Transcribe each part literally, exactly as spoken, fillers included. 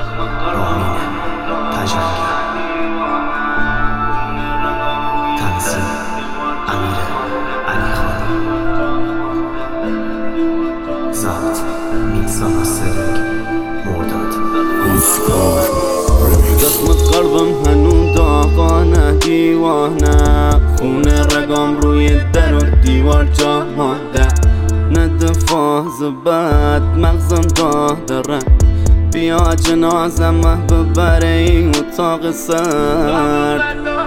رامین تجنگر. تنظیم امیر علی خانی. ضبط میرزا ناصری مرداد. زخم قلبم هنوز داغانه، دیوانه، خون رگام روی در و دیوار جا مانده. ند فاز بد مغزم داره، بیا جنازم ببره این اتاق سرد.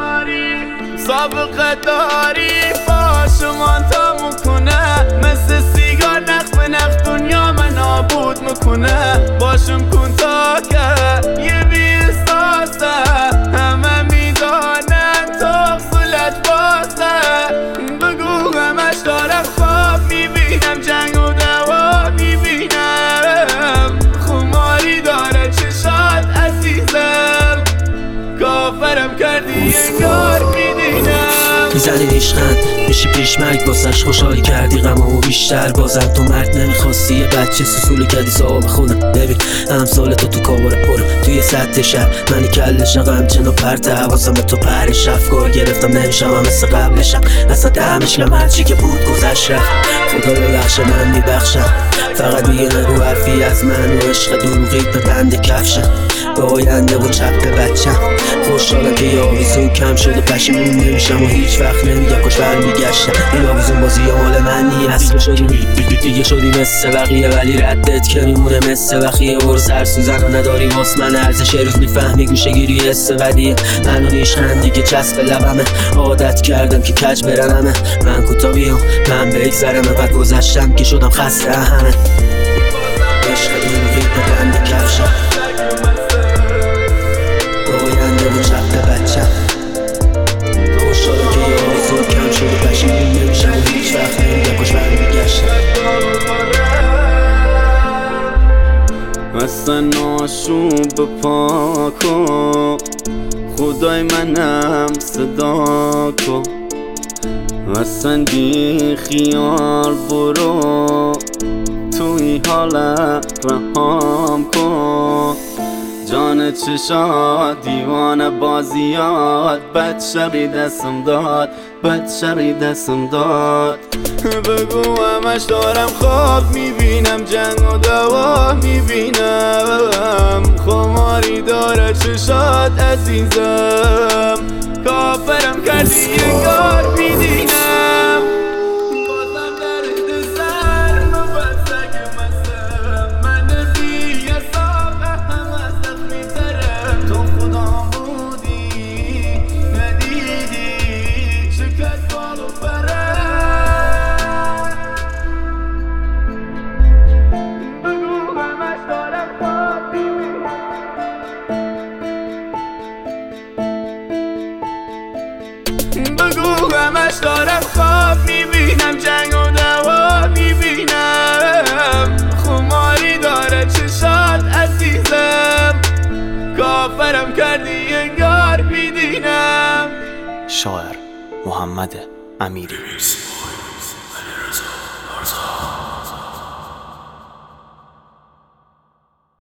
سابقه داری با شما تا میکنه، مثل سیگار نخ به نخ دنیا من نابود میکنه. باشم کن تا که یه بی احساسه، همه میدانن تو صلت بازه. بگو همش دارم خواب میبینم، جنگ و دوا میبینم، خماری داره چشات عزیزم، کافرم کردی انگار میدینم. میزنی ریشخند میشی پیش مرگ واسش، خوشحالی کردی غمامو بیشتر بازم. تو مرد نمیخواستی یه بچه سسولی کردی صاحب خودم. ببین امثال تو تو کاباره برم توی سطح شهر، منی کلشم غمچن و پرته حواسم به تو پرش. افکار گرفتم نمیشم هم مثل قبلشم، اصلا دمشگم هرچی که بود گذشت رفت. خدا ببخشه من میبخشم، فقط میگه نگو حرفی از من و عشق دروغیت به بند کفشم. به آینده و چپ به بچم خوشحالم که یاویزون کم شده، پشیمون نمیشم و هیچ وقت نمیگم کاش برمیگشتم. این یاویزون بازی مال من نیست، شدی دیگه شدی مثل بقیه ولی ردت که میمونه مثل بقیه. برو سر سوزن و نداری واس من ارزش، روز میفهمی گوشه گیری حس بدیه. منو نیشخند دیگه چسب لبمه، عادت کردم که کج برنمه. من کوتا بیام من بگذرمه، بعد گذشتم که شدم خسته همه. عشق دروغی به بند کفشم، آینده و چپ به بچم. خوشحالم که یاویزون کم شده، پشیمون نمیشم و هیچ وقت نمیگم کاش برمیگشتم. اصلا ناشوب پاکو خدای منم صدا کن، اصلا بی خیال برو توی حالت رهام کن. جان چشات دیوانه بازیات، بد شقی دستم داد، بد شقی دستم داد. بگو همش دارم خواب میبینم، جنگ و دوا میبینم، خماری داره چشات عزیزم، کافرم کردی انگار میدینم. بازم درد سر مبسک مسم، من بی حساب همه زخمی ترم. تو خودم بودی ندیدی شکست بالو برم. بگو همش دارم خواب میبینم، بگو همش دارم خواب میبینم، جنگ و دوا میبینم، خماری داره چشات عزیزم، کافرم کردی انگار میدینم. شاعر محمد امیری.